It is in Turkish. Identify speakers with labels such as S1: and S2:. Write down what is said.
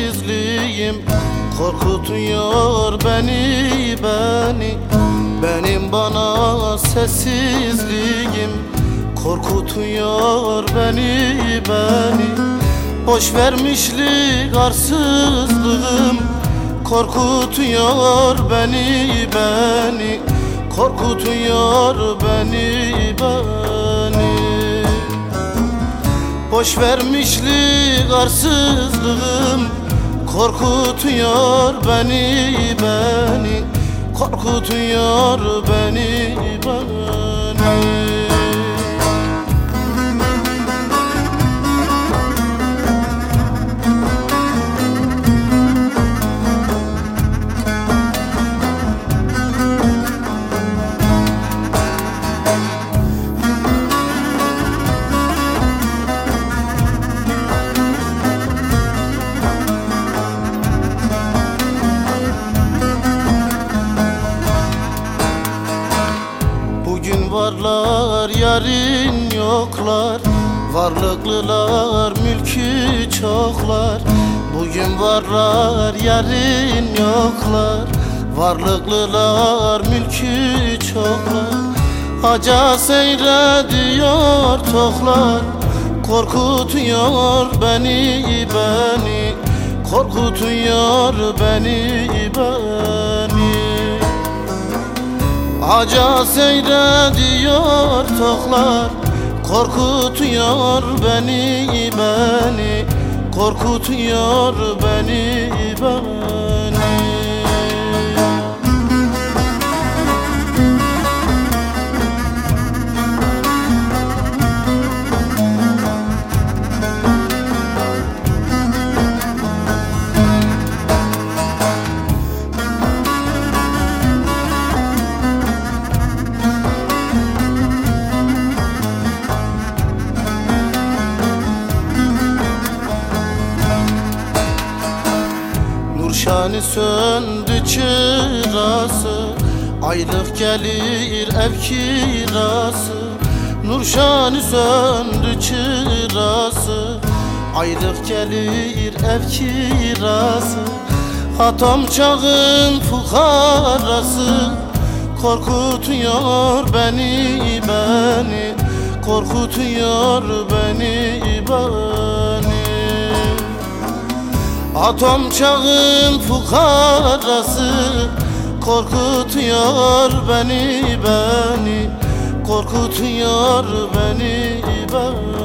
S1: sensizliğim korkutuyor beni. Benim bana sessizliğim korkutuyor beni. Boş vermişlik arsızlığım korkutuyor beni. Korkutuyor beni. Boş vermişlik arsızlığım korkutuyor beni. Korkutuyor beni. Bugün varlar yarın yoklar, varlıklılar mülkü çoklar. Bugün varlar yarın yoklar, varlıklılar mülkü çoklar. Haca seyrediyor toklar, korkutuyor beni. Korkutuyor beni. Haca seyrediyor toklar, korkutuyor beni. Korkutuyor beni. Nurşani söndü çırası, aylık gelir ev kirası. Nurşani söndü çırası, aylık gelir ev kirası. Atom çağın fukarası korkutuyor beni. Korkutuyor beni. Atom çağın fukarası korkutuyor beni. Korkutuyor beni.